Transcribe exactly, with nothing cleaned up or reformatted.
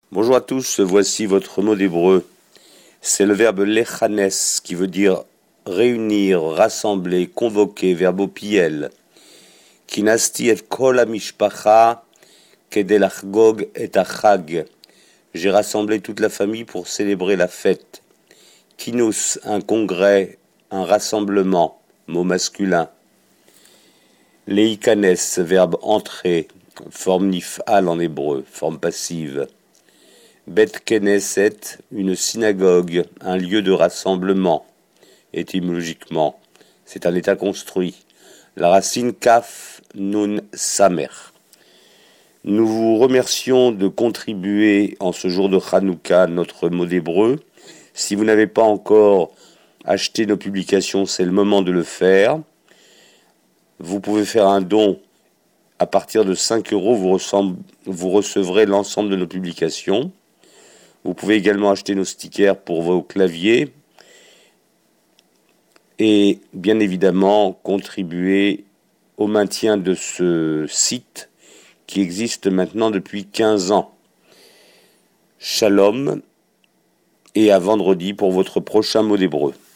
Bonjour à tous, voici votre mot d'hébreu. C'est le verbe lechanes qui veut dire réunir, rassembler, convoquer, verbe au piel. Kinasti et kol hamishpacha kedei lachgog et hachag. J'ai rassemblé toute la famille pour célébrer la fête. Kinus, un congrès, un rassemblement, mot masculin. Leikanes, verbe entrer, forme nifal en hébreu, forme passive. Bet Knesset, une synagogue, un lieu de rassemblement, étymologiquement. C'est un état construit. La racine Kaf Nun Samer. Nous vous remercions de contribuer en ce jour de Hanouka notre mot d'hébreu. Si vous n'avez pas encore acheté nos publications, c'est le moment de le faire. Vous pouvez faire un don à partir de cinq euros, vous, ressemble, vous recevrez l'ensemble de nos publications. Vous pouvez également acheter nos stickers pour vos claviers et bien évidemment contribuer au maintien de ce site qui existe maintenant depuis quinze ans. Shalom et à vendredi pour votre prochain mot d'hébreu.